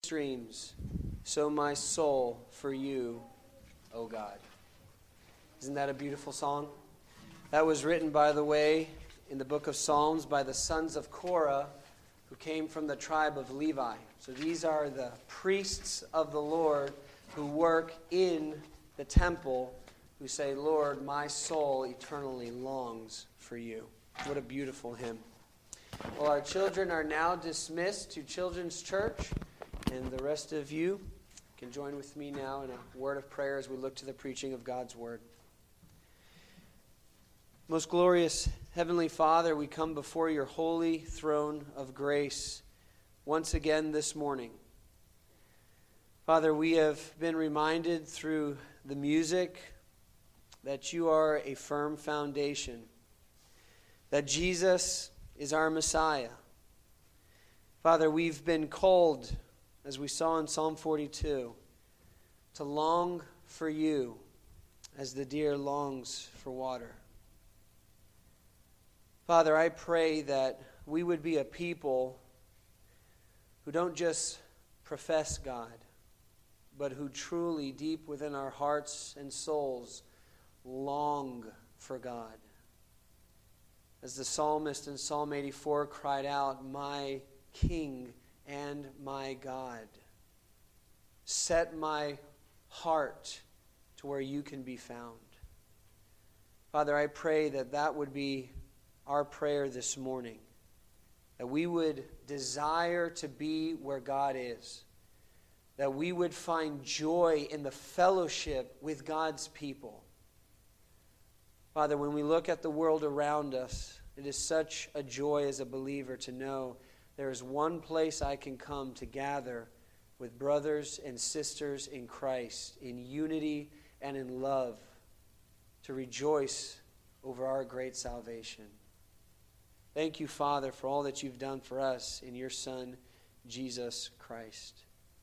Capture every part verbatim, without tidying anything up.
streams, so my soul for you, O God. Isn't that a beautiful song? That was written, by the way, in the book of Psalms by the sons of Korah, who came from the tribe of Levi. So these are the priests of the Lord who work in the temple, who say, Lord, my soul eternally longs for you. What a beautiful hymn. Well, our children are now dismissed to Children's Church, and the rest of you can join with me now in a word of prayer as we look to the preaching of God's Word. Most glorious Heavenly Father, we come before your holy throne of grace once again this morning. Father, we have been reminded through the music that you are a firm foundation, that Jesus is our Messiah. Father, we've been called, as we saw in Psalm forty-two, to long for you as the deer longs for water. Father, I pray that we would be a people who don't just profess God, but who truly, deep within our hearts and souls, long for God. As the psalmist in Psalm eighty-four cried out, my King and my God, set my heart to where you can be found. Father, I pray that that would be our prayer this morning, that we would desire to be where God is, that we would find joy in the fellowship with God's people. Father, when we look at the world around us, it is such a joy as a believer to know there is one place I can come to gather with brothers and sisters in Christ, in unity and in love, to rejoice over our great salvation. Thank you, Father, for all that you've done for us in your Son, Jesus Christ.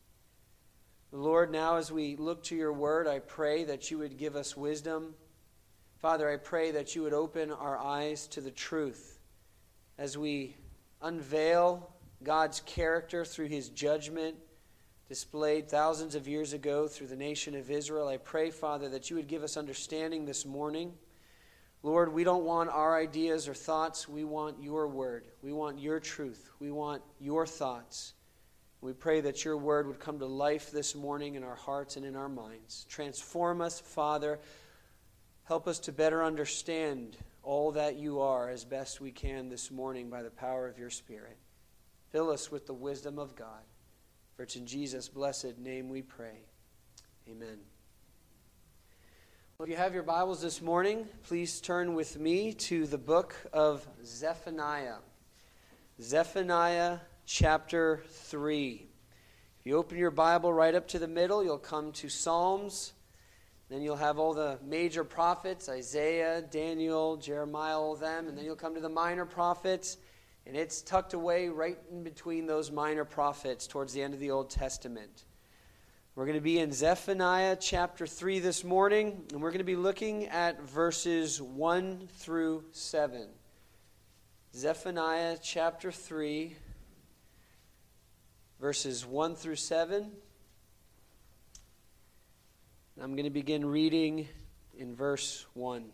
Lord, now as we look to your word, I pray that you would give us wisdom. Father, I pray that you would open our eyes to the truth as we unveil God's character through his judgment displayed thousands of years ago through the nation of Israel. I pray, Father, that you would give us understanding this morning. Lord, we don't want our ideas or thoughts. We want your word. We want your truth. We want your thoughts. We pray that your word would come to life this morning in our hearts and in our minds. Transform us, Father. Help us to better understand all that you are as best we can this morning by the power of your Spirit. Fill us with the wisdom of God. For it's in Jesus' blessed name we pray. Amen. Well, if you have your Bibles this morning, please turn with me to the book of Zephaniah. Zephaniah chapter three. If you open your Bible right up to the middle, you'll come to Psalms. Then you'll have all the major prophets, Isaiah, Daniel, Jeremiah, all of them. And then you'll come to the minor prophets. And it's tucked away right in between those minor prophets towards the end of the Old Testament. We're going to be in Zephaniah chapter three this morning, and we're going to be looking at verses one through seven. Zephaniah chapter three, verses one through seven. I'm going to begin reading in verse one.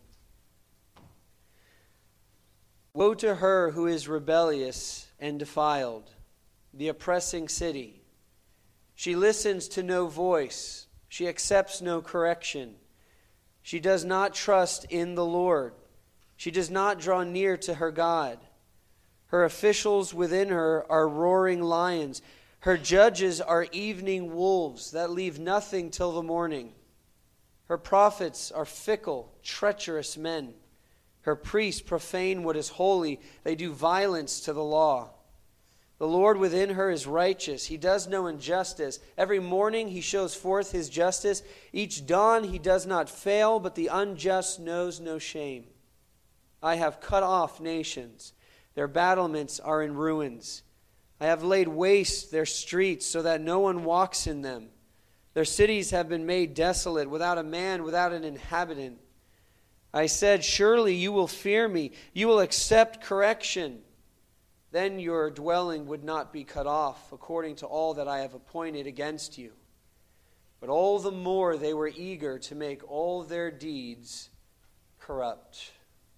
Woe to her who is rebellious and defiled, the oppressing city. She listens to no voice. She accepts no correction. She does not trust in the Lord. She does not draw near to her God. Her officials within her are roaring lions. Her judges are evening wolves that leave nothing till the morning. Her prophets are fickle, treacherous men. Her priests profane what is holy. They do violence to the law. The Lord within her is righteous. He does no injustice. Every morning he shows forth his justice. Each dawn he does not fail, but the unjust knows no shame. I have cut off nations. Their battlements are in ruins. I have laid waste their streets so that no one walks in them. Their cities have been made desolate, without a man, without an inhabitant. I said, surely you will fear me. You will accept correction. then your dwelling would not be cut off, according to all that I have appointed against you. But all the more they were eager to make all their deeds corrupt.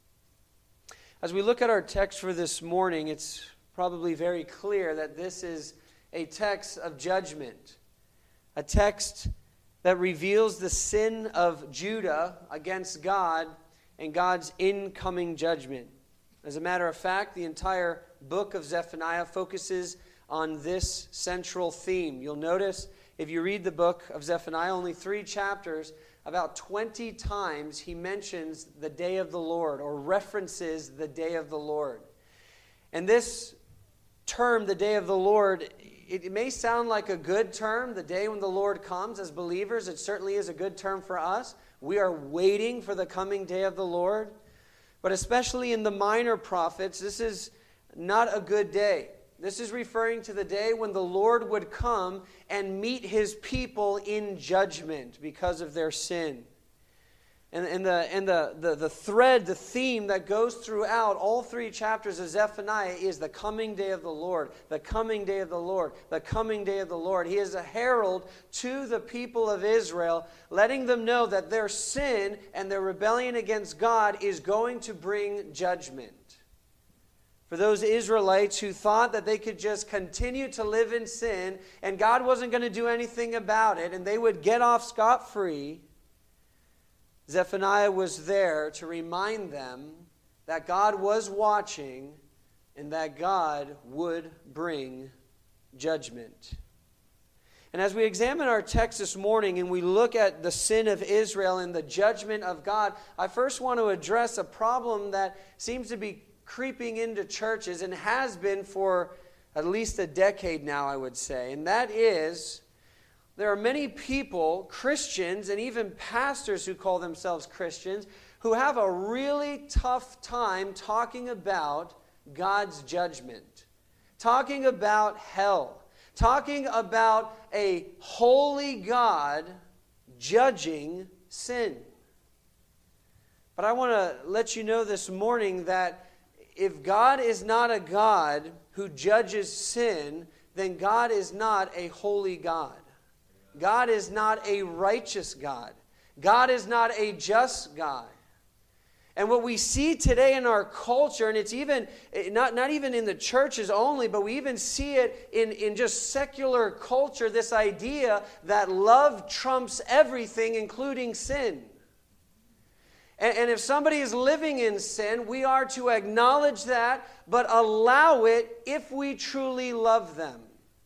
As we look at our text for this morning, it's probably very clear that this is a text of judgment, a text that reveals the sin of Judah against God and God's incoming judgment. As a matter of fact, the entire book of Zephaniah focuses on this central theme. You'll notice, if you read the book of Zephaniah, only three chapters, about twenty times he mentions the day of the Lord or references the day of the Lord. And this term, the day of the Lord, it may sound like a good term, the day when the Lord comes. As believers, it certainly is a good term for us. We are waiting for the coming day of the Lord. But especially in the minor prophets, this is not a good day. This is referring to the day when the Lord would come and meet his people in judgment because of their sin. And, and, the, and the, the, the thread, the theme that goes throughout all three chapters of Zephaniah is the coming day of the Lord, the coming day of the Lord, the coming day of the Lord. He is a herald to the people of Israel, letting them know that their sin and their rebellion against God is going to bring judgment. For those Israelites who thought that they could just continue to live in sin and God wasn't going to do anything about it and they would get off scot-free, Zephaniah was there to remind them that God was watching and that God would bring judgment. And as we examine our text this morning and we look at the sin of Israel and the judgment of God, I first want to address a problem that seems to be creeping into churches and has been for at least a decade now, I would say. And that is, there are many people, Christians, and even pastors who call themselves Christians, who have a really tough time talking about God's judgment, talking about hell, talking about a holy God judging sin. But I want to let you know this morning that if God is not a God who judges sin, then God is not a holy God. God is not a righteous God. God is not a just God. And what we see today in our culture, and it's even, not, not even in the churches only, but we even see it in, in just secular culture, this idea that love trumps everything, including sin. And, and if somebody is living in sin, we are to acknowledge that, but allow it if we truly love them.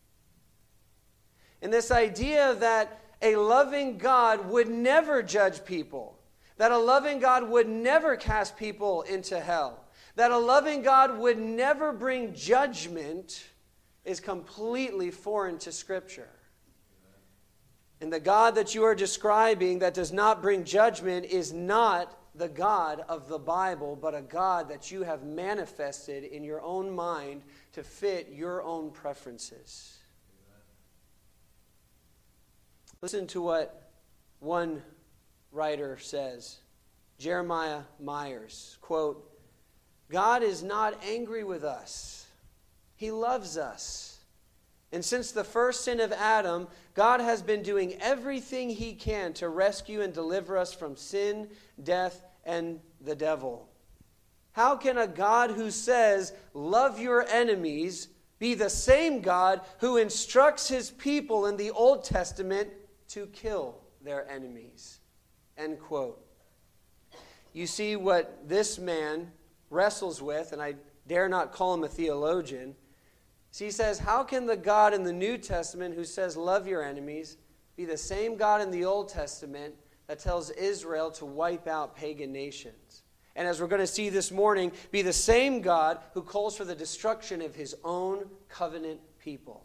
And this idea that a loving God would never judge people, that a loving God would never cast people into hell, that a loving God would never bring judgment is completely foreign to Scripture. And the God that you are describing that does not bring judgment is not the God of the Bible, but a God that you have manifested in your own mind to fit your own preferences. Listen to what one writer says, Jeremiah Myers, quote, "God is not angry with us. He loves us. And since the first sin of Adam, God has been doing everything he can to rescue and deliver us from sin, death, and the devil. How can a God who says, 'Love your enemies,' be the same God who instructs his people in the Old Testament to kill their enemies?" End quote. You see what this man wrestles with, and I dare not call him a theologian. So he says, how can the God in the New Testament who says, "Love your enemies," be the same God in the Old Testament that tells Israel to wipe out pagan nations? And as we're going to see this morning, be the same God who calls for the destruction of his own covenant people.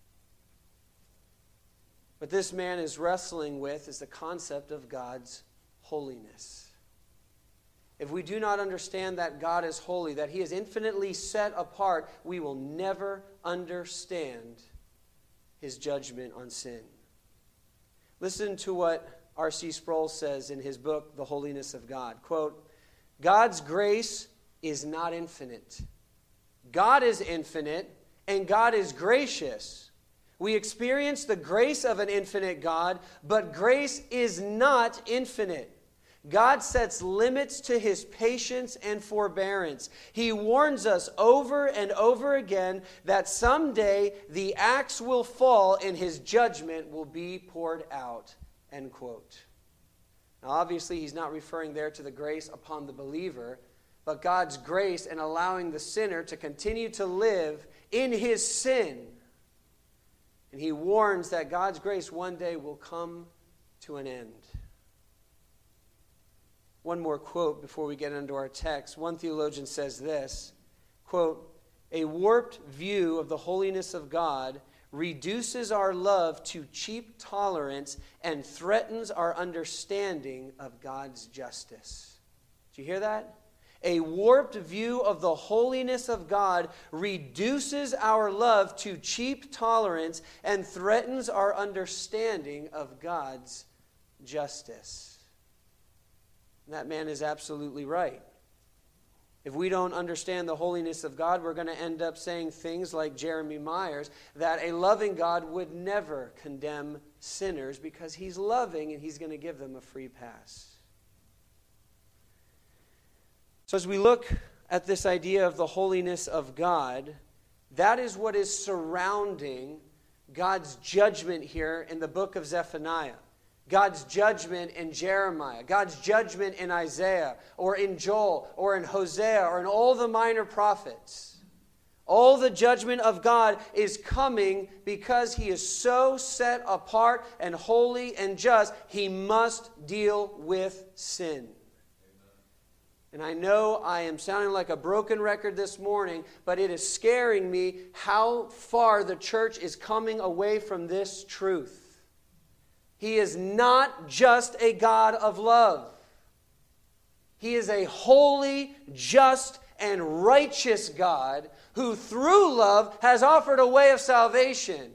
What this man is wrestling with is the concept of God's holiness. If we do not understand that God is holy, that he is infinitely set apart, we will never understand his judgment on sin. Listen to what R C Sproul says in his book, The Holiness of God. Quote, "God's grace is not infinite. God is infinite, and God is gracious. We experience the grace of an infinite God, but grace is not infinite. God sets limits to his patience and forbearance. He warns us over and over again that someday the axe will fall and his judgment will be poured out. End quote. Now, obviously, he's not referring there to the grace upon the believer, but God's grace in allowing the sinner to continue to live in his sin. And he warns that God's grace one day will come to an end. One more quote before we get into our text. One theologian says this, quote, "A warped view of the holiness of God reduces our love to cheap tolerance and threatens our understanding of God's justice." Did you hear that? A warped view of the holiness of God reduces our love to cheap tolerance and threatens our understanding of God's justice. And that man is absolutely right. If we don't understand the holiness of God, we're going to end up saying things like Jeremy Myers, that a loving God would never condemn sinners because he's loving and he's going to give them a free pass. So as we look at this idea of the holiness of God, that is what is surrounding God's judgment here in the book of Zephaniah. God's judgment in Jeremiah, God's judgment in Isaiah, or in Joel, or in Hosea, or in all the minor prophets. All the judgment of God is coming because he is so set apart and holy and just, he must deal with sin. And I know I am sounding like a broken record this morning, but it is scaring me how far the church is coming away from this truth. He is not just a God of love. He is a holy, just, and righteous God who through love has offered a way of salvation.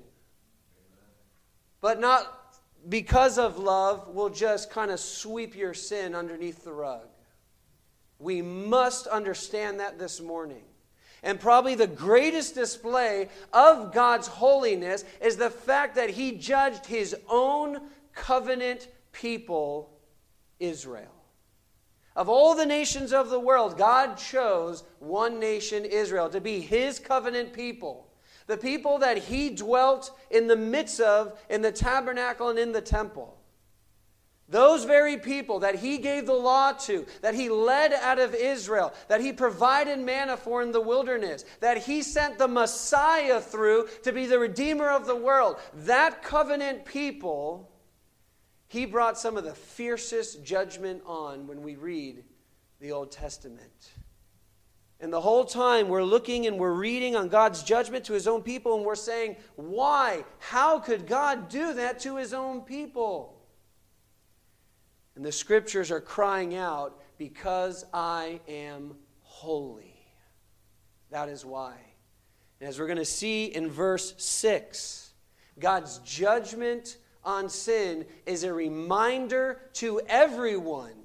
But not because of love will just kind of sweep your sin underneath the rug. We must understand that this morning. And probably the greatest display of God's holiness is the fact that he judged his own covenant people, Israel. Of all the nations of the world, God chose one nation, Israel, to be his covenant people. The people that he dwelt in the midst of in the tabernacle and in the temple. Those very people that he gave the law to, that he led out of Israel, that he provided manna for in the wilderness, that he sent the Messiah through to be the Redeemer of the world. That covenant people, he brought some of the fiercest judgment on when we read the Old Testament. And the whole time we're looking and we're reading on God's judgment to his own people and we're saying, why? How could God do that to his own people? And the scriptures are crying out, because I am holy. That is why. And as we're going to see in verse six, God's judgment on sin is a reminder to everyone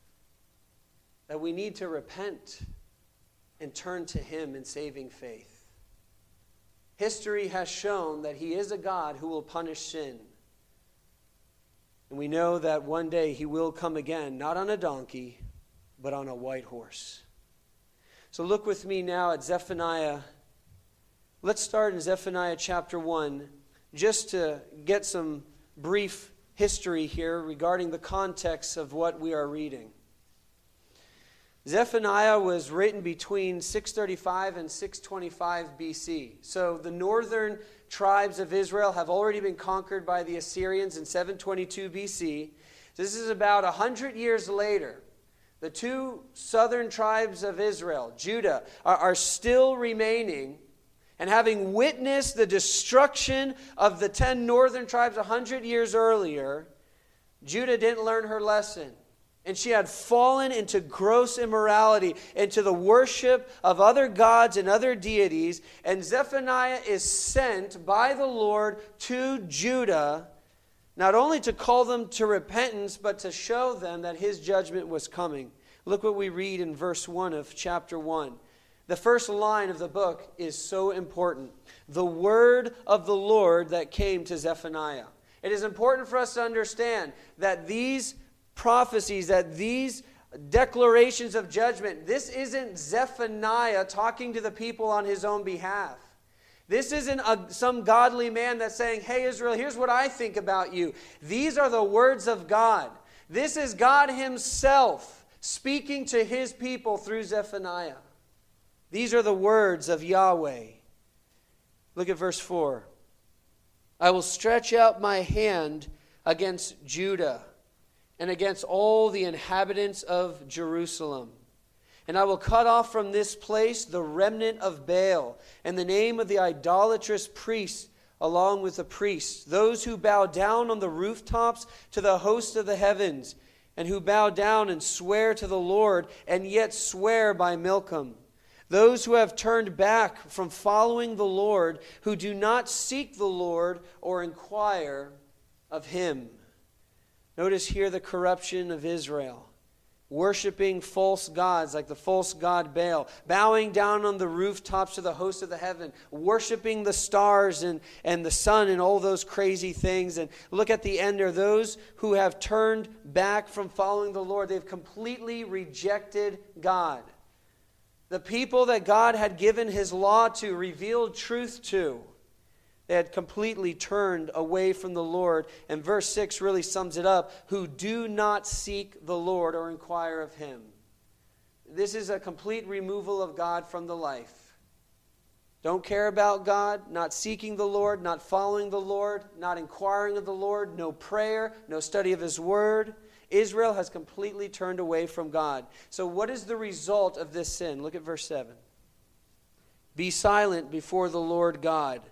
that we need to repent and turn to him in saving faith. History has shown that he is a God who will punish sin. And we know that one day he will come again, not on a donkey, but on a white horse. So look with me now at Zephaniah. Let's start in Zephaniah chapter one, just to get some brief history here regarding the context of what we are reading. Zephaniah was written between six thirty-five and six twenty-five B C. So the northern tribes of Israel have already been conquered by the Assyrians in seven twenty-two B C. This is about one hundred years later. The two southern tribes of Israel, Judah, are, are still remaining. And having witnessed the destruction of the ten northern tribes one hundred years earlier, Judah didn't learn her lesson. And she had fallen into gross immorality, into the worship of other gods and other deities. And Zephaniah is sent by the Lord to Judah, not only to call them to repentance, but to show them that his judgment was coming. Look what we read in verse one of chapter one. The first line of the book is so important. The word of the Lord that came to Zephaniah. It is important for us to understand that these prophecies, that these declarations of judgment, this isn't Zephaniah talking to the people on his own behalf. This isn't a, some godly man that's saying, hey Israel, here's what I think about you. These are the words of God. This is God himself speaking to his people through Zephaniah. These are the words of Yahweh. Look at verse four. I will stretch out my hand against Judah and against all the inhabitants of Jerusalem. And I will cut off from this place the remnant of Baal and the name of the idolatrous priests along with the priests, those who bow down on the rooftops to the host of the heavens, and who bow down and swear to the Lord, and yet swear by Milcom. Those who have turned back from following the Lord, who do not seek the Lord or inquire of him. Notice here the corruption of Israel. Worshipping false gods like the false god Baal, bowing down on the rooftops to the host of the heaven, worshipping the stars and, and the sun and all those crazy things. And look at the end there, those who have turned back from following the Lord. They've completely rejected God. The people that God had given his law to, revealed truth to, they had completely turned away from the Lord. And verse six really sums it up. Who do not seek the Lord or inquire of him. This is a complete removal of God from the life. Don't care about God, not seeking the Lord, not following the Lord, not inquiring of the Lord, no prayer, no study of his word. Israel has completely turned away from God. So what is the result of this sin? Look at verse seven. Be silent before the Lord God.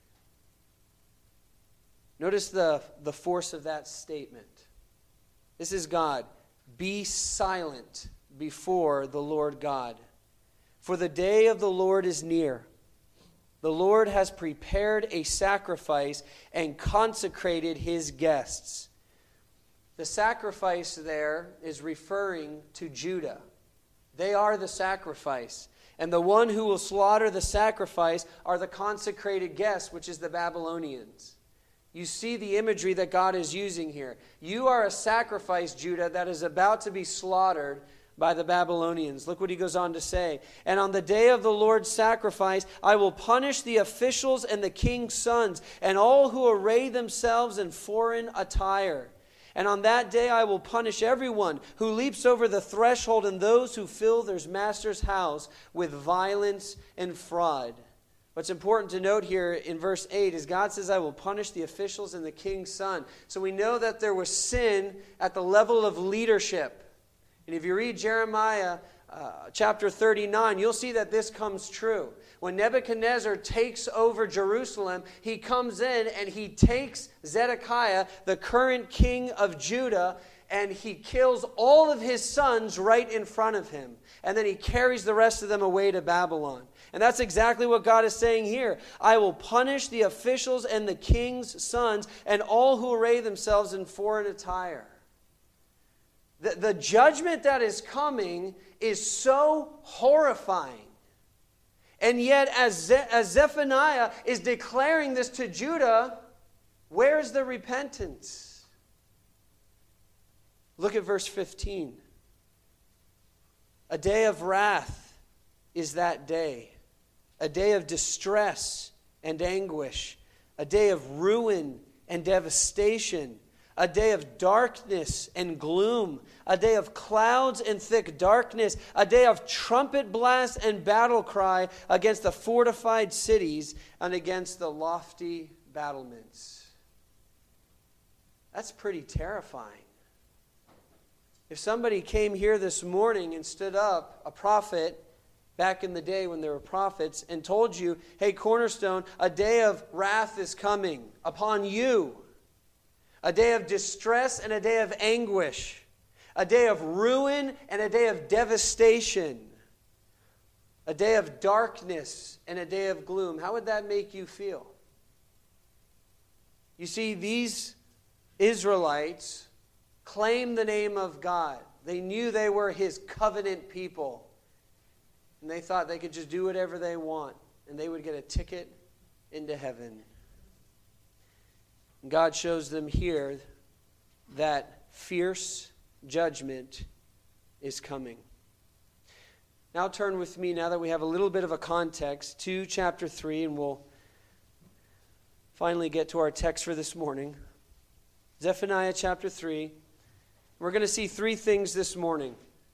Notice the, the force of that statement. This is God. Be silent before the Lord God. For the day of the Lord is near. The Lord has prepared a sacrifice and consecrated his guests. The sacrifice there is referring to Judah. They are the sacrifice. And the one who will slaughter the sacrifice are the consecrated guests, which is the Babylonians. You see the imagery that God is using here. You are a sacrifice, Judah, that is about to be slaughtered by the Babylonians. Look what he goes on to say. And on the day of the Lord's sacrifice, I will punish the officials and the king's sons, and all who array themselves in foreign attire. And on that day I will punish everyone who leaps over the threshold and those who fill their master's house with violence and fraud. What's important to note here in verse eight is God says, I will punish the officials and the king's son. So we know that there was sin at the level of leadership. And if you read Jeremiah uh, chapter thirty-nine, you'll see that this comes true. When Nebuchadnezzar takes over Jerusalem, he comes in and he takes Zedekiah, the current king of Judah, and he kills all of his sons right in front of him. And then he carries the rest of them away to Babylon. And that's exactly what God is saying here. I will punish the officials and the king's sons and all who array themselves in foreign attire. The, the judgment that is coming is so horrifying. And yet, as, Ze- as Zephaniah is declaring this to Judah, where's the repentance? Look at verse fifteen. A day of wrath is that day. A day of distress and anguish. A day of ruin and devastation. A day of darkness and gloom. A day of clouds and thick darkness. A day of trumpet blast and battle cry against the fortified cities and against the lofty battlements. That's pretty terrifying. If somebody came here this morning and stood up, a prophet, back in the day when there were prophets, and told you, hey, Cornerstone, a day of wrath is coming upon you. A day of distress and a day of anguish. A day of ruin and a day of devastation. A day of darkness and a day of gloom. How would that make you feel? You see, these Israelites claimed the name of God. They knew they were his covenant people. And they thought they could just do whatever they want, and they would get a ticket into heaven. And God shows them here that fierce judgment is coming. Now turn with me, now that we have a little bit of a context, to chapter three, and we'll finally get to our text for this morning. Zephaniah chapter three. We're going to see three things this morning: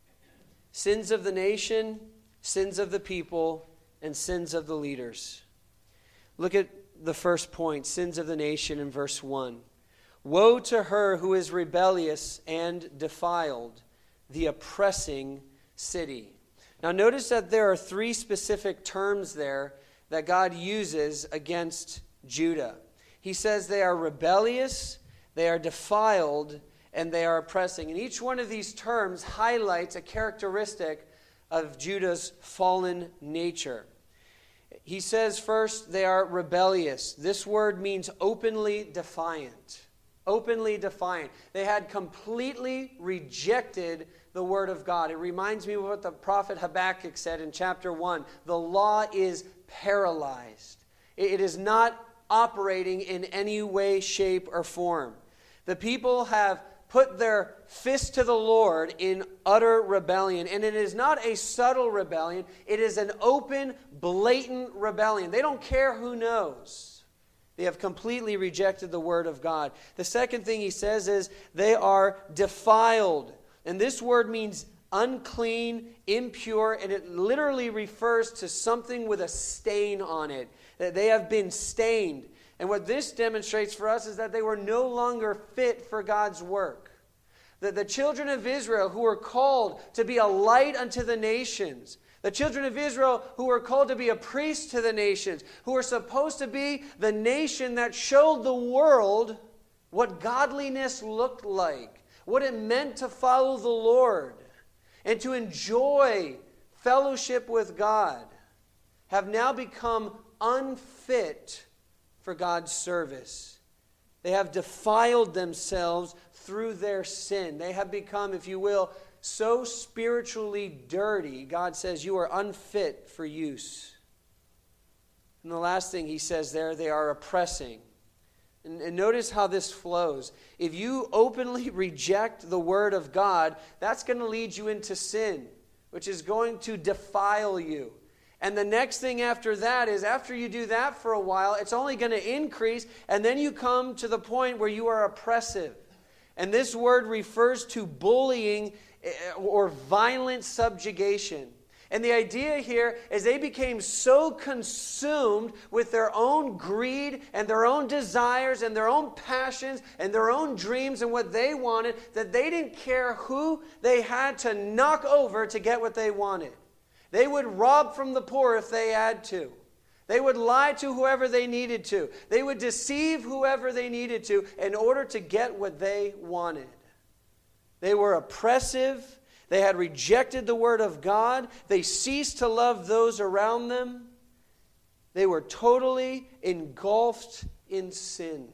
sins of the nation, sins of the people, and sins of the leaders. Look at the first point, sins of the nation, in verse one. Woe to her who is rebellious and defiled, the oppressing city. Now notice that there are three specific terms there that God uses against Judah. He says they are rebellious, they are defiled, and they are oppressing. And each one of these terms highlights a characteristic of Judah's fallen nature. He says first, they are rebellious. This word means openly defiant. Openly defiant. They had completely rejected the word of God. It reminds me of what the prophet Habakkuk said in chapter one. The law is paralyzed. It is not operating in any way, shape, or form. The people have put their fist to the Lord in utter rebellion. And it is not a subtle rebellion. It is an open, blatant rebellion. They don't care who knows. They have completely rejected the word of God. The second thing he says is they are defiled. And this word means unclean, impure, and it literally refers to something with a stain on it. That they have been stained. And what this demonstrates for us is that they were no longer fit for God's work. That the children of Israel who were called to be a light unto the nations, the children of Israel who were called to be a priest to the nations, who were supposed to be the nation that showed the world what godliness looked like, what it meant to follow the Lord and to enjoy fellowship with God, have now become unfit for God's service. They have defiled themselves through their sin. They have become, if you will, so spiritually dirty, God says you are unfit for use. And the last thing he says there, they are oppressing. And, and notice how this flows. If you openly reject the word of God, that's going to lead you into sin, which is going to defile you. And the next thing after that is, after you do that for a while, it's only going to increase, and then you come to the point where you are oppressive. And this word refers to bullying or violent subjugation. And the idea here is they became so consumed with their own greed and their own desires and their own passions and their own dreams and what they wanted that they didn't care who they had to knock over to get what they wanted. They would rob from the poor if they had to. They would lie to whoever they needed to. They would deceive whoever they needed to in order to get what they wanted. They were oppressive. They had rejected the word of God. They ceased to love those around them. They were totally engulfed in sin.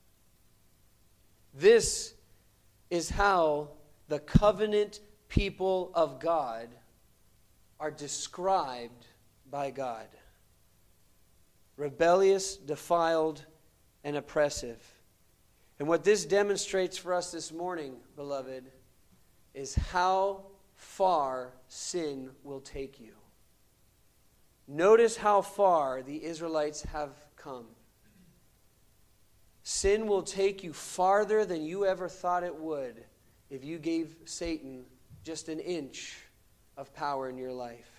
This is how the covenant people of God are described by God. Rebellious, defiled, and oppressive. And what this demonstrates for us this morning, beloved, is how far sin will take you. Notice how far the Israelites have come. Sin will take you farther than you ever thought it would if you gave Satan just an inch of power in your life.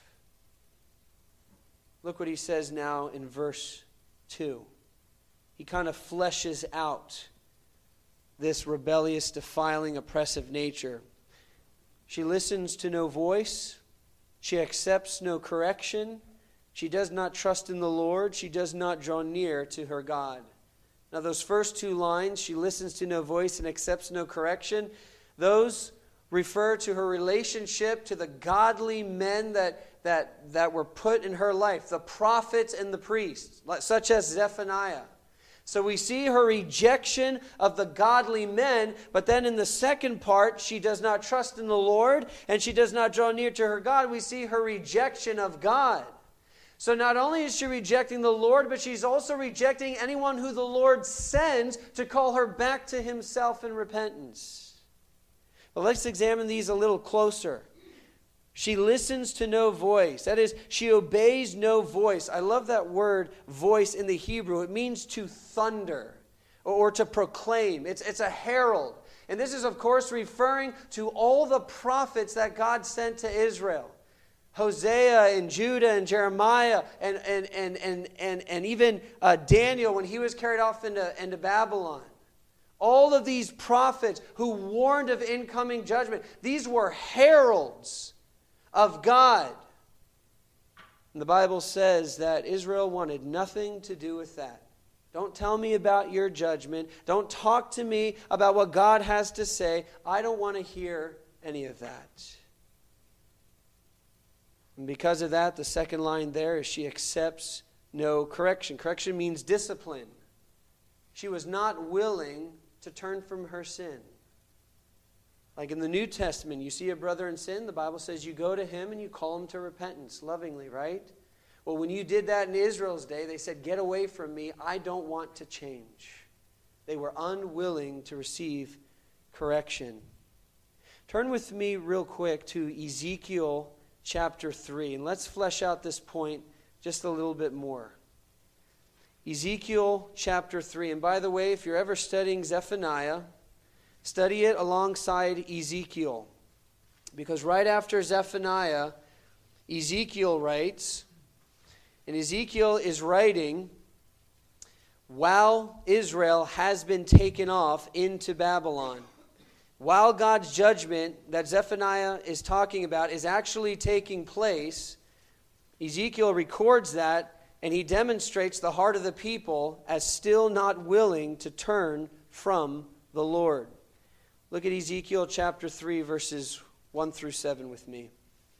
Look what he says now in verse two. He kind of fleshes out this rebellious, defiling, oppressive nature. She listens to no voice. She accepts no correction. She does not trust in the Lord. She does not draw near to her God. Now those first two lines, she listens to no voice and accepts no correction, those refer to her relationship to the godly men that, that, that were put in her life, the prophets and the priests, such as Zephaniah. So we see her rejection of the godly men, but then in the second part, she does not trust in the Lord, and she does not draw near to her God. We see her rejection of God. So not only is she rejecting the Lord, but she's also rejecting anyone who the Lord sends to call her back to himself in repentance. But let's examine these a little closer. She listens to no voice. That is, she obeys no voice. I love that word, voice, in the Hebrew. It means to thunder or to proclaim. It's, it's a herald. And this is, of course, referring to all the prophets that God sent to Israel. Hosea and Judah and Jeremiah and, and, and, and, and, and even uh, Daniel when he was carried off into, into Babylon. All of these prophets who warned of incoming judgment. These were heralds of God. And the Bible says that Israel wanted nothing to do with that. Don't tell me about your judgment. Don't talk to me about what God has to say. I don't want to hear any of that. And because of that, the second line there is she accepts no correction. Correction means discipline. She was not willing to turn from her sin. Like in the New Testament, you see a brother in sin, the Bible says you go to him and you call him to repentance lovingly, right? Well, when you did that in Israel's day, they said, get away from me. I don't want to change. They were unwilling to receive correction. Turn with me real quick to Ezekiel chapter three, and let's flesh out this point just a little bit more. Ezekiel chapter three. And by the way, if you're ever studying Zephaniah, study it alongside Ezekiel. Because right after Zephaniah, Ezekiel writes, and Ezekiel is writing while Israel has been taken off into Babylon. While God's judgment that Zephaniah is talking about is actually taking place, Ezekiel records that, and he demonstrates the heart of the people as still not willing to turn from the Lord. Look at Ezekiel chapter three, verses one through seven with me.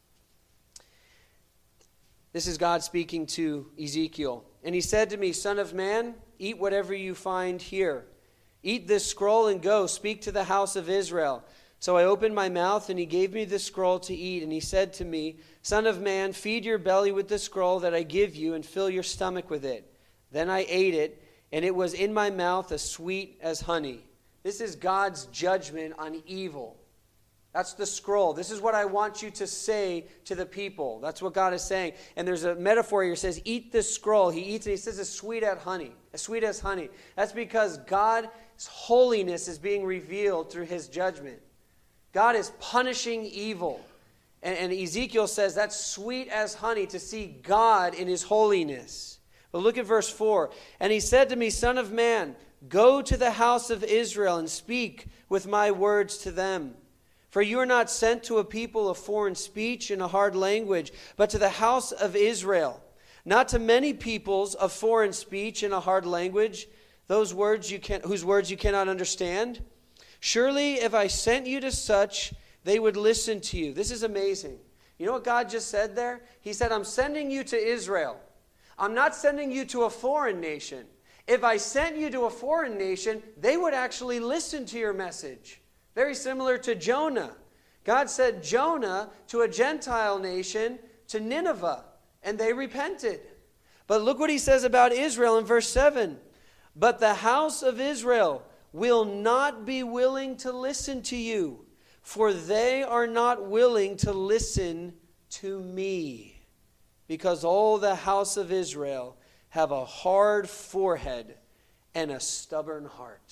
This is God speaking to Ezekiel. And he said to me, Son of man, eat whatever you find here. Eat this scroll and go, speak to the house of Israel. So I opened my mouth, and he gave me the scroll to eat. And he said to me, Son of man, feed your belly with the scroll that I give you, and fill your stomach with it. Then I ate it, and it was in my mouth as sweet as honey. This is God's judgment on evil. That's the scroll. This is what I want you to say to the people. That's what God is saying. And there's a metaphor here. It says, eat this scroll. He eats it. He says, as sweet as honey. As sweet as honey. That's because God's holiness is being revealed through his judgment. God is punishing evil. And, and Ezekiel says that's sweet as honey to see God in his holiness. But look at verse four. And he said to me, Son of man, go to the house of Israel and speak with my words to them. For you are not sent to a people of foreign speech and a hard language, but to the house of Israel. Not to many peoples of foreign speech and a hard language, those words you can, whose words you cannot understand. Surely if I sent you to such, they would listen to you. This is amazing. You know what God just said there? He said, I'm sending you to Israel. I'm not sending you to a foreign nation. If I sent you to a foreign nation, they would actually listen to your message. Very similar to Jonah. God sent Jonah to a Gentile nation, to Nineveh, and they repented. But look what he says about Israel in verse seven. But the house of Israel will not be willing to listen to you, for they are not willing to listen to me, because all the house of Israel have a hard forehead and a stubborn heart.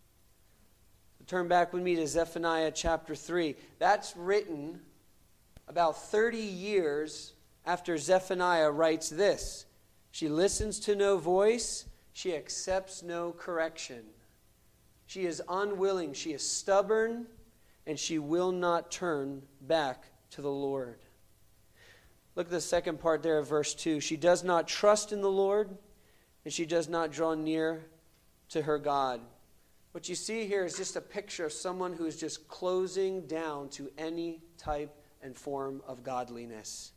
Turn back with me to Zephaniah chapter three. That's written about thirty years after Zephaniah writes this. She listens to no voice. She accepts no correction. She is unwilling. She is stubborn, and she will not turn back to the Lord. Look at the second part there of verse two. She does not trust in the Lord, and she does not draw near to her God. What you see here is just a picture of someone who is just closing down to any type and form of godliness.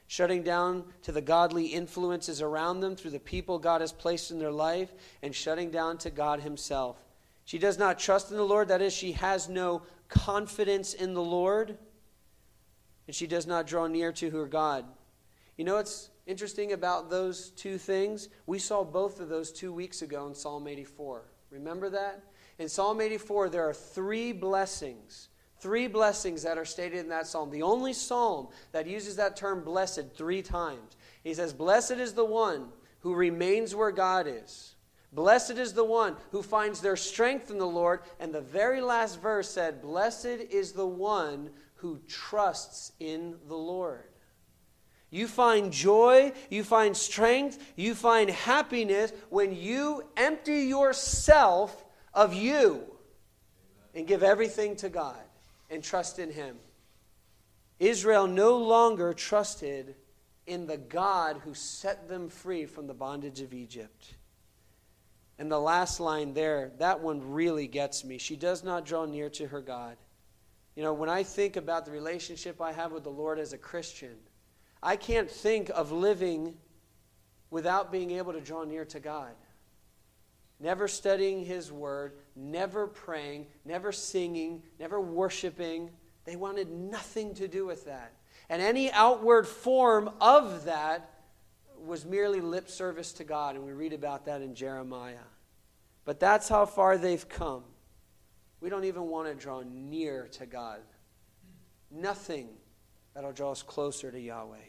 shutting down to the godly influences around them through the people God has placed in their life, and shutting down to God himself. She does not trust in the Lord, that is, she has no confidence in the Lord, and she does not draw near to her God. You know what's interesting about those two things? We saw both of those two weeks ago in Psalm eighty-four. Remember that? In Psalm eighty-four, there are three blessings. Three blessings that are stated in that psalm. The only psalm that uses that term blessed three times. He says, blessed is the one who remains where God is. Blessed is the one who finds their strength in the Lord. And the very last verse said, blessed is the one who trusts in the Lord. You find joy, you find strength, you find happiness when you empty yourself of you and give everything to God and trust in him. Israel no longer trusted in the God who set them free from the bondage of Egypt. And the last line there, that one really gets me. She does not draw near to her God. You know, when I think about the relationship I have with the Lord as a Christian, I can't think of living without being able to draw near to God. Never studying his word, never praying, never singing, never worshiping. They wanted nothing to do with that. And any outward form of that was merely lip service to God. And we read about that in Jeremiah. But that's how far they've come. We don't even want to draw near to God. Nothing that'll draw us closer to Yahweh.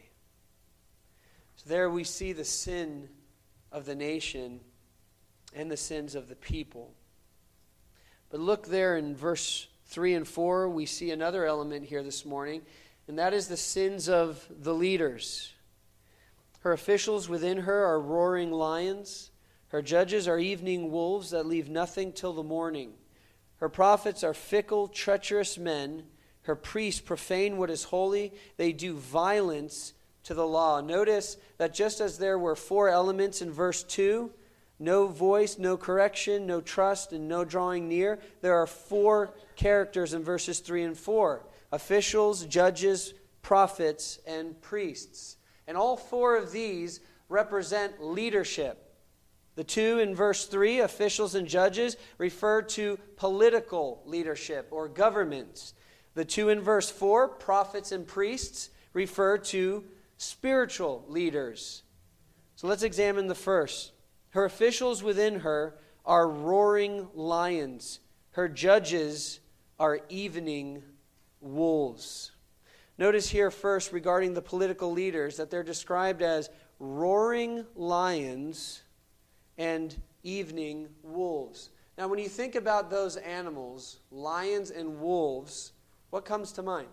So there we see the sin of the nation and the sins of the people. But look there in verse three and four, we see another element here this morning, and that is the sins of the leaders. Her officials within her are roaring lions. Her judges are evening wolves that leave nothing till the morning. Her prophets are fickle, treacherous men. Her priests profane what is holy. They do violence to the law. Notice that just as there were four elements in verse two, no voice, no correction, no trust, and no drawing near, there are four characters in verses three and four. Officials, judges, prophets, and priests. And all four of these represent leadership. The two in verse three, officials and judges, refer to political leadership or governments. The two in verse four, prophets and priests, refer to spiritual leaders. So let's examine the first. Her officials within her are roaring lions. Her judges are evening wolves. Notice here first regarding the political leaders that they're described as roaring lions and evening wolves. Now when you think about those animals, lions and wolves, what comes to mind?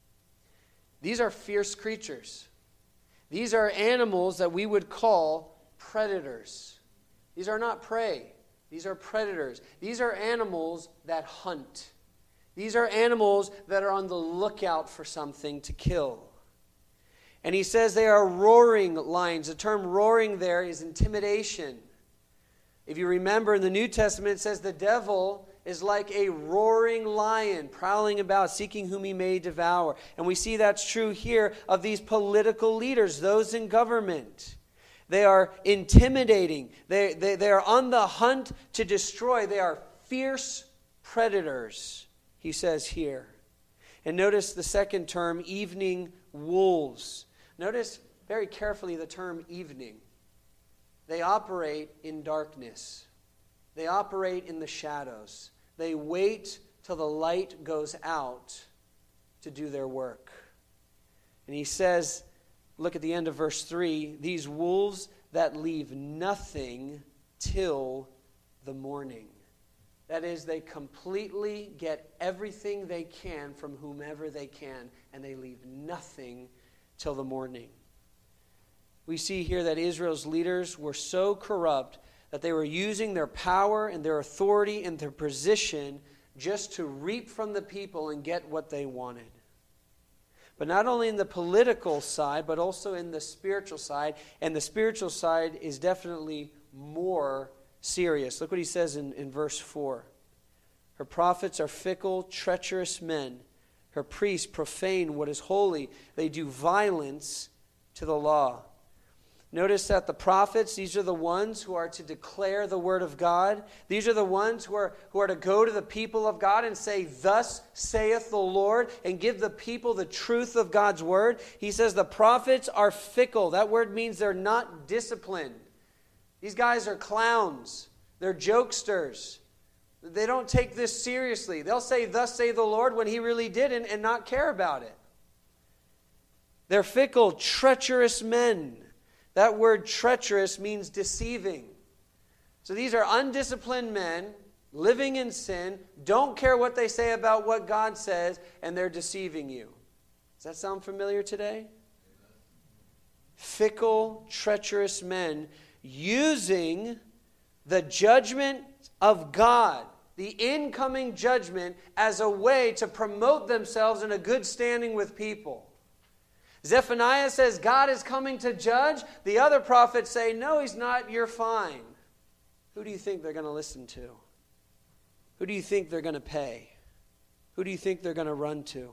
These are fierce creatures. These are animals that we would call predators. These are not prey. These are predators. These are animals that hunt. These are animals that are on the lookout for something to kill. And he says they are roaring lions. The term roaring there is intimidation. If you remember in the New Testament, it says the devil is like a roaring lion, prowling about, seeking whom he may devour. And we see that's true here of these political leaders, those in government. They are intimidating. They, they, they are on the hunt to destroy. They are fierce predators, he says here. And notice the second term, evening wolves. Notice very carefully the term evening. They operate in darkness. They operate in the shadows. They wait till the light goes out to do their work. And he says, look at the end of verse three, these wolves that leave nothing till the morning. That is, they completely get everything they can from whomever they can, and they leave nothing till the morning. We see here that Israel's leaders were so corrupt that they were using their power and their authority and their position just to reap from the people and get what they wanted. But not only in the political side, but also in the spiritual side. And the spiritual side is definitely more serious. Look what he says in, in verse four. Her prophets are fickle, treacherous men. Her priests profane what is holy. They do violence to the law. Notice that the prophets, these are the ones who are to declare the word of God. These are the ones who are, who are to go to the people of God and say, "Thus saith the Lord," and give the people the truth of God's word. He says the prophets are fickle. That word means they're not disciplined. These guys are clowns. They're jokesters. They don't take this seriously. They'll say, "Thus saith the Lord," when he really didn't, and not care about it. They're fickle, treacherous men. That word treacherous means deceiving. So these are undisciplined men living in sin, don't care what they say about what God says, and they're deceiving you. Does that sound familiar today? Fickle, treacherous men using the judgment of God, the incoming judgment, as a way to promote themselves in a good standing with people. Zephaniah says God is coming to judge. The other prophets say, "No, he's not. You're fine." Who do you think they're going to listen to? Who do you think they're going to pay? Who do you think they're going to run to?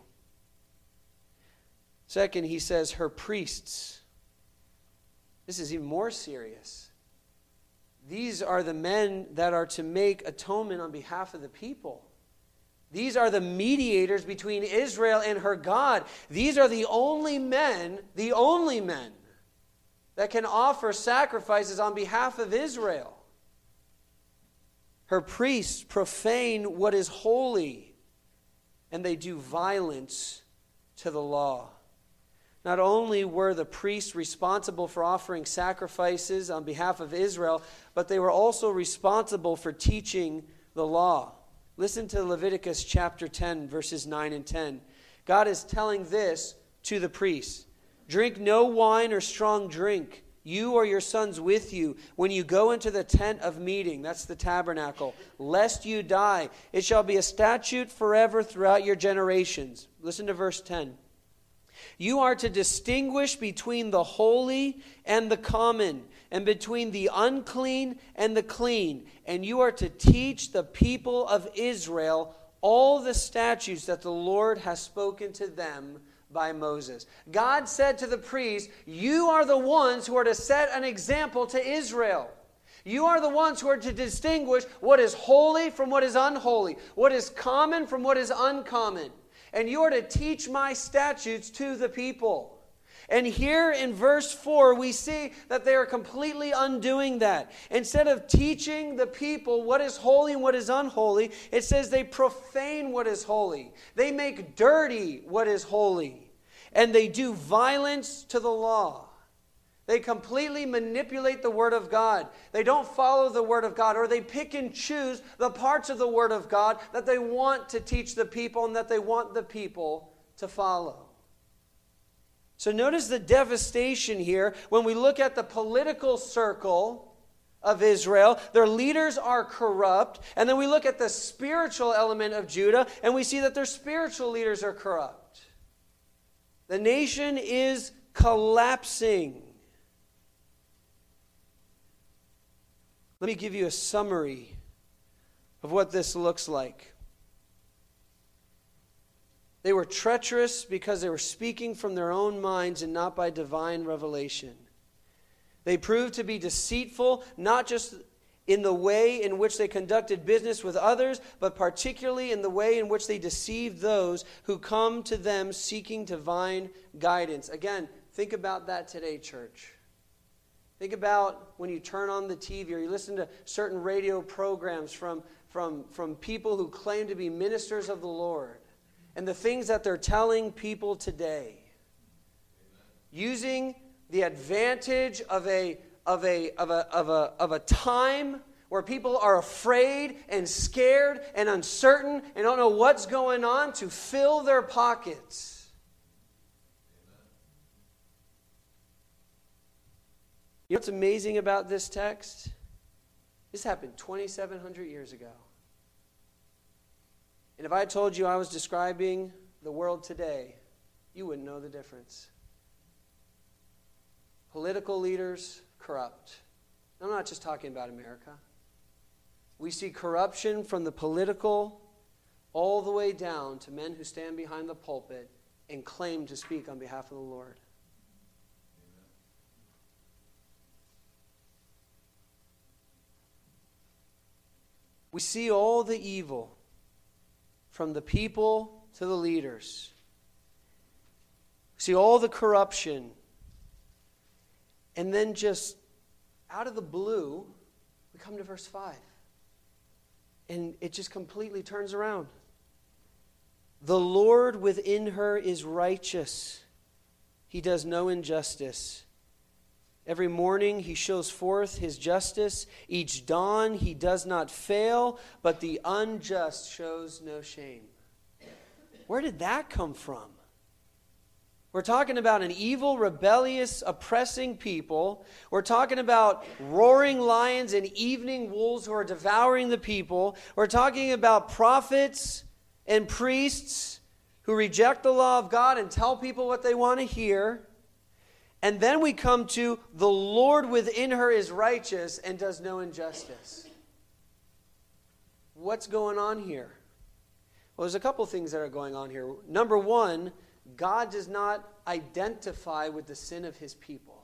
Second, he says her priests. This is even more serious. These are the men that are to make atonement on behalf of the people. These are the mediators between Israel and her God. These are the only men, the only men, that can offer sacrifices on behalf of Israel. Her priests profane what is holy, and they do violence to the law. Not only were the priests responsible for offering sacrifices on behalf of Israel, but they were also responsible for teaching the law. Listen to Leviticus chapter ten, verses nine and ten. God is telling this to the priests. "Drink no wine or strong drink, you or your sons with you, when you go into the tent of meeting," that's the tabernacle, "lest you die. It shall be a statute forever throughout your generations." Listen to verse ten. "You are to distinguish between the holy and the common, and between the unclean and the clean. And you are to teach the people of Israel all the statutes that the Lord has spoken to them by Moses." God said to the priests, "You are the ones who are to set an example to Israel. You are the ones who are to distinguish what is holy from what is unholy, what is common from what is uncommon. And you are to teach my statutes to the people." And here in verse four, we see that they are completely undoing that. Instead of teaching the people what is holy and what is unholy, it says they profane what is holy. They make dirty what is holy. And they do violence to the law. They completely manipulate the Word of God. They don't follow the Word of God, or they pick and choose the parts of the Word of God that they want to teach the people and that they want the people to follow. So notice the devastation here when we look at the political circle of Israel. Their leaders are corrupt. And then we look at the spiritual element of Judah, and we see that their spiritual leaders are corrupt. The nation is collapsing. Let me give you a summary of what this looks like. They were treacherous because they were speaking from their own minds and not by divine revelation. They proved to be deceitful, not just in the way in which they conducted business with others, but particularly in the way in which they deceived those who come to them seeking divine guidance. Again, think about that today, church. Think about when you turn on the T V or you listen to certain radio programs from, from, from people who claim to be ministers of the Lord. And the things that they're telling people today. Using the advantage of a, of a, of a, of a, of a time where people are afraid and scared and uncertain and don't know what's going on to fill their pockets. You know what's amazing about this text? This happened twenty-seven hundred years ago. And if I told you I was describing the world today, you wouldn't know the difference. Political leaders corrupt. I'm not just talking about America. We see corruption from the political all the way down to men who stand behind the pulpit and claim to speak on behalf of the Lord. We see all the evil from the people to the leaders. We see all the corruption. And then just out of the blue, we come to verse five. And it just completely turns around. The Lord within her is righteous. He does no injustice. Every morning he shows forth his justice. Each dawn he does not fail, but the unjust shows no shame. Where did that come from? We're talking about an evil, rebellious, oppressing people. We're talking about roaring lions and evening wolves who are devouring the people. We're talking about prophets and priests who reject the law of God and tell people what they want to hear. And then we come to the Lord within her is righteous and does no injustice. What's going on here? Well, there's a couple things that are going on here. Number one, God does not identify with the sin of his people.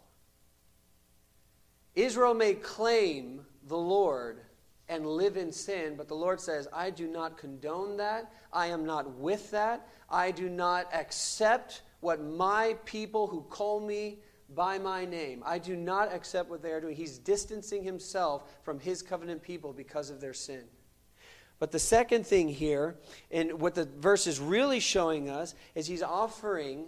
Israel may claim the Lord and live in sin, but the Lord says, I do not condone that. I am not with that. I do not accept what my people who call me by my name. I do not accept what they are doing. He's distancing himself from his covenant people because of their sin. But the second thing here, and what the verse is really showing us, is he's offering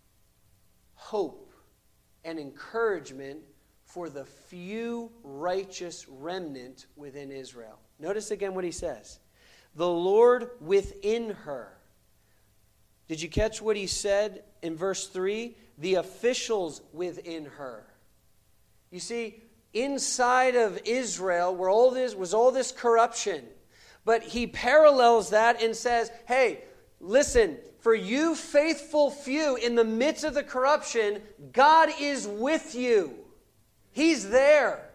hope and encouragement for the few righteous remnant within Israel. Notice again what he says. The Lord within her. Did you catch what he said in verse three? The officials within her. You see, inside of Israel were all this, was all this corruption. But he parallels that and says, hey, listen, for you faithful few in the midst of the corruption, God is with you. He's there.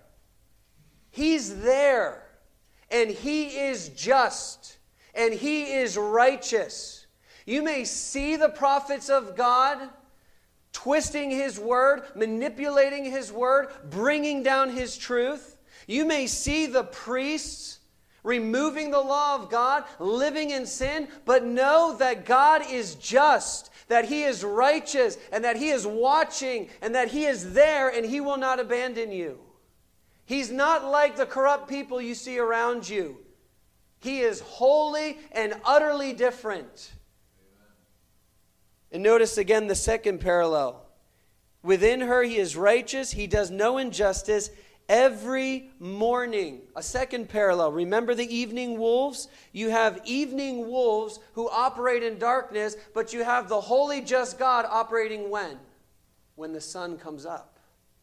He's there. And he is just. And he is righteous. You may see the prophets of God twisting his word, manipulating his word, bringing down his truth. You may see the priests removing the law of God, living in sin, but know that God is just, that he is righteous, and that he is watching, and that he is there, and he will not abandon you. He's not like the corrupt people you see around you. He is holy and utterly different. Amen. And notice again the second parallel. Within her he is righteous, he does no injustice. Every morning, a second parallel. Remember the evening wolves? You have evening wolves who operate in darkness, but you have the holy, just God operating when? When the sun comes up.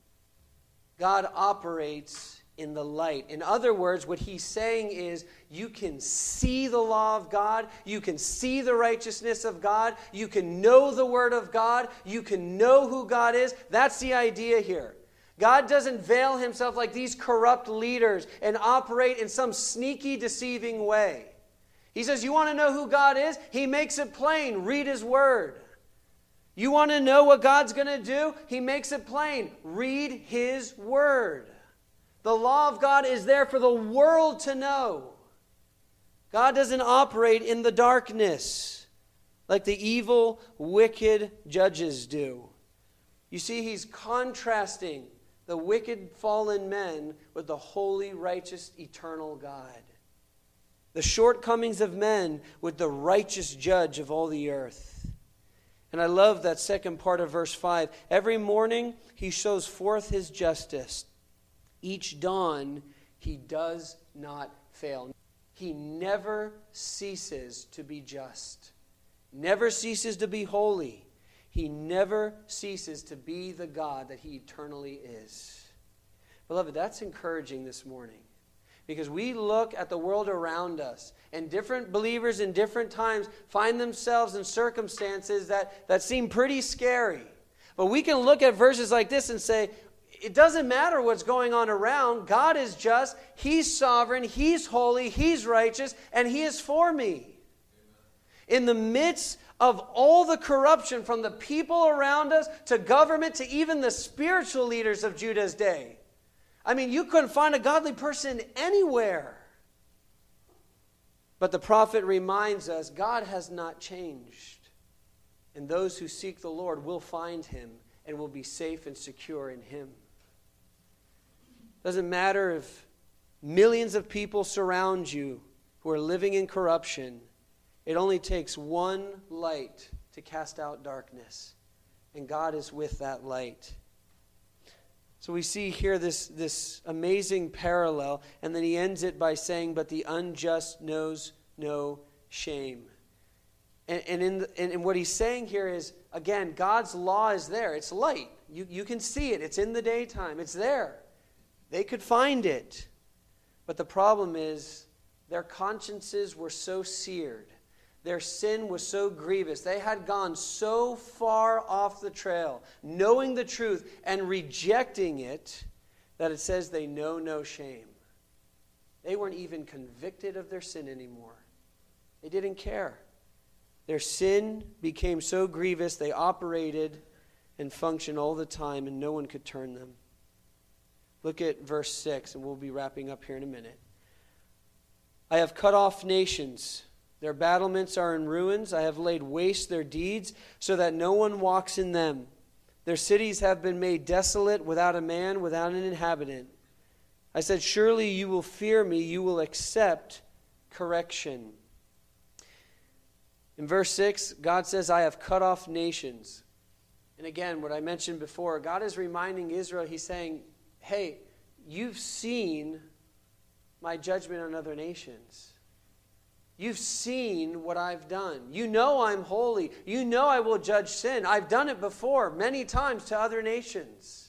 God operates in the light. In other words, what he's saying is you can see the law of God, you can see the righteousness of God, you can know the word of God, you can know who God is. That's the idea here. God doesn't veil himself like these corrupt leaders and operate in some sneaky, deceiving way. He says, you want to know who God is? He makes it plain. Read his word. You want to know what God's going to do? He makes it plain. Read his word. The law of God is there for the world to know. God doesn't operate in the darkness like the evil, wicked judges do. You see, he's contrasting the wicked, fallen men with the holy, righteous, eternal God. The shortcomings of men with the righteous judge of all the earth. And I love that second part of verse five. Every morning he shows forth his justice. Each dawn he does not fail. He never ceases to be just. Never ceases to be holy. He never ceases to be the God that he eternally is. Beloved, that's encouraging this morning. Because we look at the world around us, and different believers in different times find themselves in circumstances that, that seem pretty scary. But we can look at verses like this and say, it doesn't matter what's going on around. God is just, he's sovereign, he's holy, he's righteous, and he is for me. In the midst of all the corruption from the people around us to government to even the spiritual leaders of Judah's day. I mean, you couldn't find a godly person anywhere. But the prophet reminds us God has not changed. And those who seek the Lord will find him and will be safe and secure in him. Doesn't matter if millions of people surround you who are living in corruption. It only takes one light to cast out darkness. And God is with that light. So we see here this, this amazing parallel. And then he ends it by saying, but the unjust knows no shame. And, and, in the, and, and what he's saying here is, again, God's law is there. It's light. You, you can see it. It's in the daytime. It's there. They could find it. But the problem is, their consciences were so seared. Their sin was so grievous. They had gone so far off the trail, knowing the truth and rejecting it, that it says they know no shame. They weren't even convicted of their sin anymore. They didn't care. Their sin became so grievous, they operated and functioned all the time, and no one could turn them. Look at verse six, and we'll be wrapping up here in a minute. I have cut off nations. Their battlements are in ruins. I have laid waste their deeds so that no one walks in them. Their cities have been made desolate, without a man, without an inhabitant. I said, surely you will fear me. You will accept correction. In verse six, God says, I have cut off nations. And again, what I mentioned before, God is reminding Israel, he's saying, hey, you've seen my judgment on other nations. You've seen what I've done. You know I'm holy. You know I will judge sin. I've done it before many times to other nations.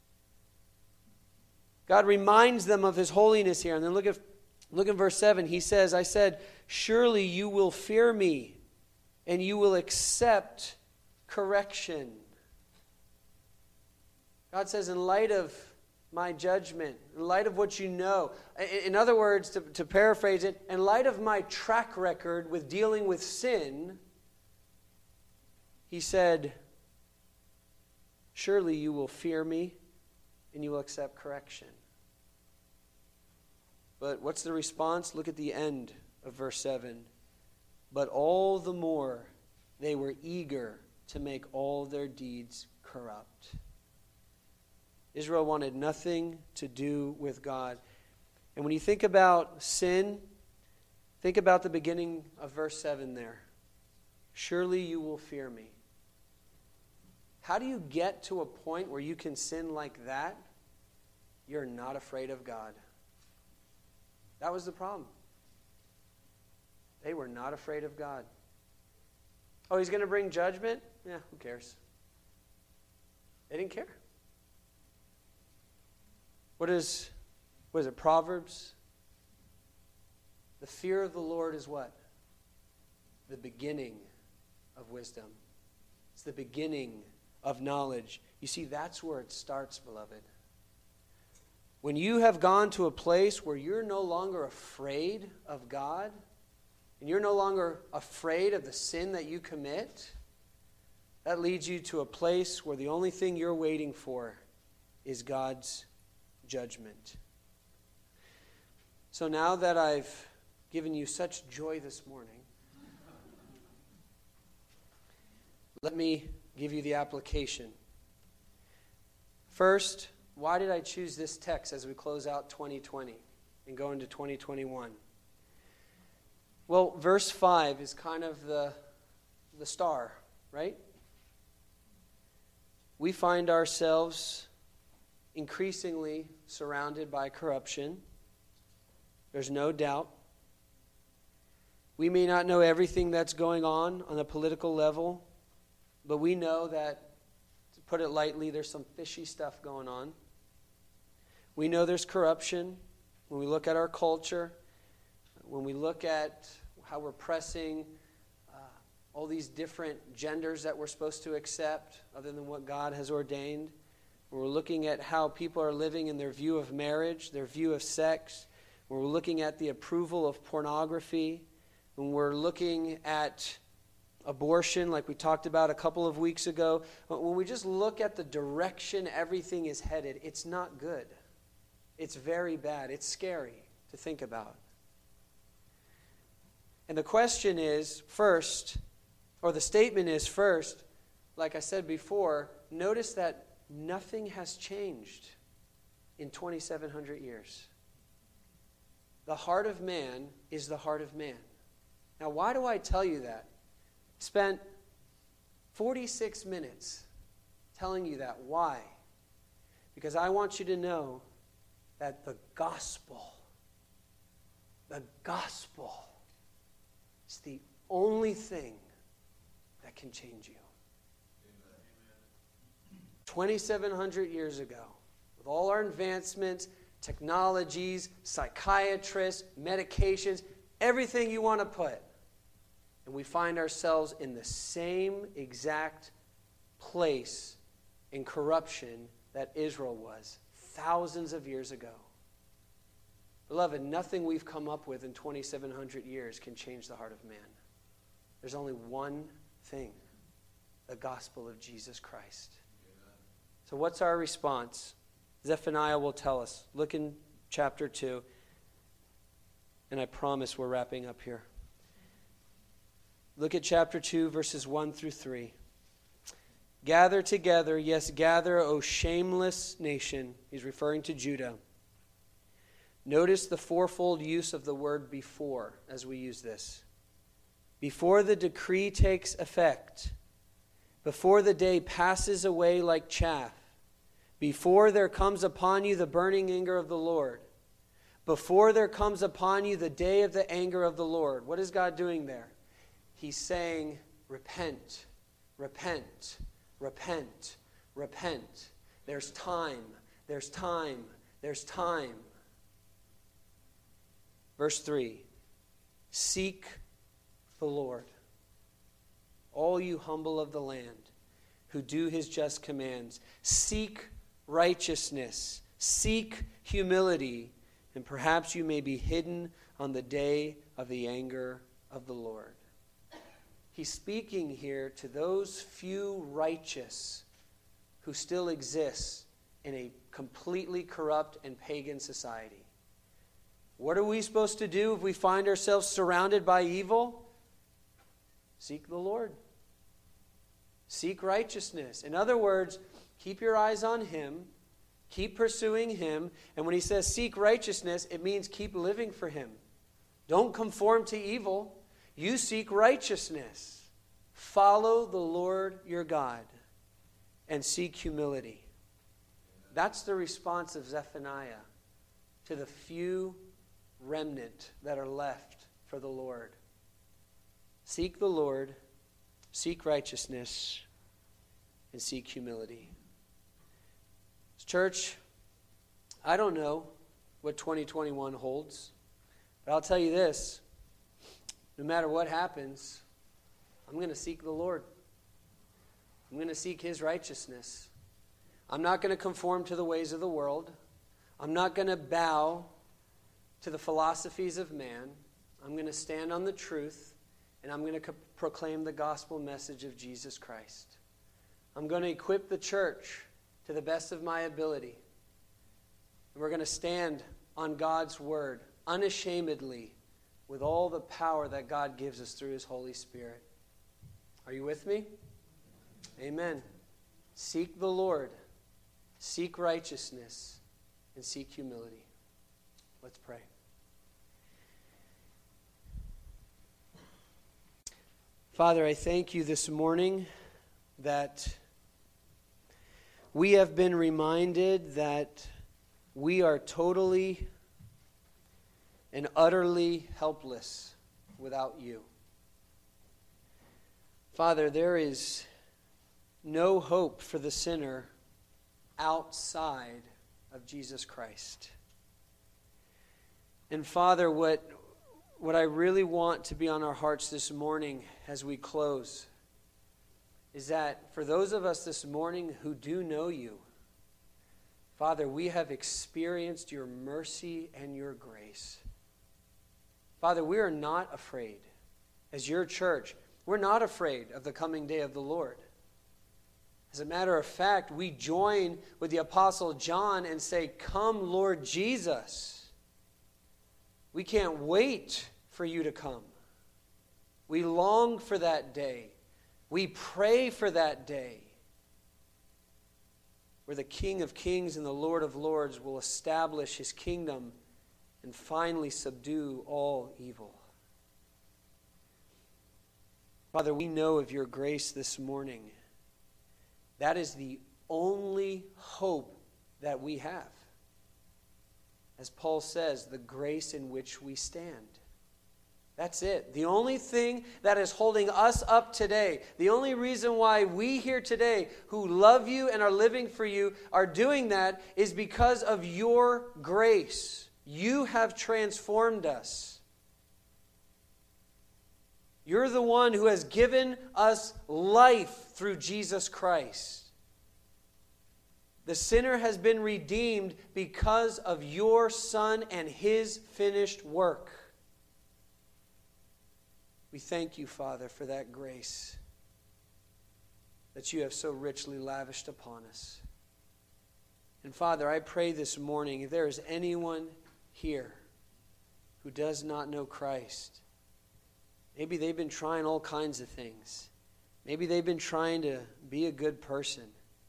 God reminds them of his holiness here. And then look at, look at verse seven. He says, I said, surely you will fear me and you will accept correction. God says, in light of my judgment, in light of what you know. In other words, to, to paraphrase it, in light of my track record with dealing with sin, he said, surely you will fear me and you will accept correction. But what's the response? Look at the end of verse seven. But all the more they were eager to make all their deeds corrupt. Israel wanted nothing to do with God. And when you think about sin, think about the beginning of verse seven there. Surely you will fear me. How do you get to a point where you can sin like that? You're not afraid of God. That was the problem. They were not afraid of God. Oh, he's going to bring judgment? Yeah, who cares? They didn't care. What is, what is it, Proverbs? The fear of the Lord is what? The beginning of wisdom. It's the beginning of knowledge. You see, that's where it starts, beloved. When you have gone to a place where you're no longer afraid of God, and you're no longer afraid of the sin that you commit, that leads you to a place where the only thing you're waiting for is God's judgment. So now that I've given you such joy this morning, let me give you the application. First, why did I choose this text as we close out twenty twenty and go into twenty twenty-one? Well, verse five is kind of the, the star, right? We find ourselves increasingly surrounded by corruption. There's no doubt. We may not know everything that's going on on a political level, but we know that, to put it lightly, there's some fishy stuff going on. We know there's corruption when we look at our culture, when we look at how we're pressing uh, all these different genders that we're supposed to accept other than what God has ordained. When we're looking at how people are living in their view of marriage, their view of sex. When we're looking at the approval of pornography. When we're looking at abortion, like we talked about a couple of weeks ago. When we just look at the direction everything is headed, it's not good. It's very bad. It's scary to think about. And the question is, first, or the statement is first, like I said before, notice that nothing has changed in twenty-seven hundred years. The heart of man is the heart of man. Now, why do I tell you that? Spent forty-six minutes telling you that. Why? Because I want you to know that the gospel, the gospel is the only thing that can change you. twenty-seven hundred years ago, with all our advancements, technologies, psychiatrists, medications, everything you want to put, and we find ourselves in the same exact place in corruption that Israel was thousands of years ago. Beloved, nothing we've come up with in twenty-seven hundred years can change the heart of man. There's only one thing, the gospel of Jesus Christ. Amen. So what's our response? Zephaniah will tell us. Look in chapter two, and I promise we're wrapping up here. Look at chapter two, verses one through three. Gather together, yes, gather, O shameless nation. He's referring to Judah. Notice the fourfold use of the word before as we use this. Before the decree takes effect, before the day passes away like chaff, before there comes upon you the burning anger of the Lord, before there comes upon you the day of the anger of the Lord. What is God doing there? He's saying, repent, repent, repent, repent. There's time, there's time, there's time. Verse three, seek the Lord, all you humble of the land, who do his just commands. Seek righteousness, seek humility, and perhaps you may be hidden on the day of the anger of the Lord. He's speaking here to those few righteous who still exist in a completely corrupt and pagan society. What are we supposed to do if we find ourselves surrounded by evil? Seek the Lord. Seek righteousness. In other words, keep your eyes on him. Keep pursuing him. And when he says seek righteousness, it means keep living for him. Don't conform to evil. You seek righteousness. Follow the Lord your God and seek humility. That's the response of Zephaniah to the few remnant that are left for the Lord. Seek the Lord, seek righteousness, and seek humility. Church, I don't know what twenty twenty-one holds, but I'll tell you this. No matter what happens, I'm going to seek the Lord. I'm going to seek his righteousness. I'm not going to conform to the ways of the world. I'm not going to bow to the philosophies of man. I'm going to stand on the truth, and I'm going to co- proclaim the gospel message of Jesus Christ. I'm going to equip the church to the best of my ability. And we're going to stand on God's word unashamedly with all the power that God gives us through his Holy Spirit. Are you with me? Amen. Seek the Lord, seek righteousness, and seek humility. Let's pray. Father, I thank you this morning that we have been reminded that we are totally and utterly helpless without you. Father, there is no hope for the sinner outside of Jesus Christ. And Father, what, what I really want to be on our hearts this morning as we close is that for those of us this morning who do know you, Father, we have experienced your mercy and your grace. Father, we are not afraid. As your church, we're not afraid of the coming day of the Lord. As a matter of fact, we join with the Apostle John and say, "Come, Lord Jesus." We can't wait for you to come. We long for that day. We pray for that day where the King of Kings and the Lord of Lords will establish his kingdom and finally subdue all evil. Father, we know of your grace this morning. That is the only hope that we have. As Paul says, the grace in which we stand. That's it. The only thing that is holding us up today, the only reason why we here today who love you and are living for you are doing that is because of your grace. You have transformed us. You're the one who has given us life through Jesus Christ. The sinner has been redeemed because of your Son and his finished work. We thank you, Father, for that grace that you have so richly lavished upon us. And Father, I pray this morning, if there is anyone here who does not know Christ, maybe they've been trying all kinds of things. Maybe they've been trying to be a good person.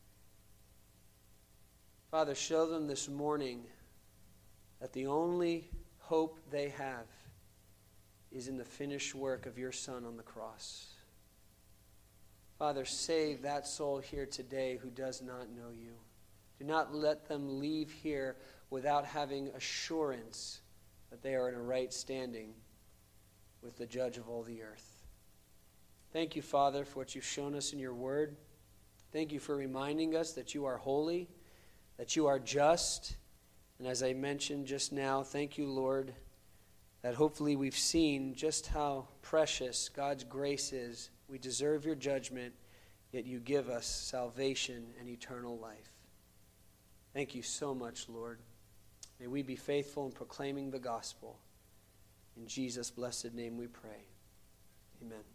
Father, show them this morning that the only hope they have is in the finished work of your Son on the cross. Father, save that soul here today who does not know you. Do not let them leave here without having assurance that they are in a right standing with the judge of all the earth. Thank you, Father, for what you've shown us in your word. Thank you for reminding us that you are holy, that you are just. And as I mentioned just now, thank you, Lord, that hopefully we've seen just how precious God's grace is. We deserve your judgment, yet you give us salvation and eternal life. Thank you so much, Lord. May we be faithful in proclaiming the gospel. In Jesus' blessed name we pray. Amen.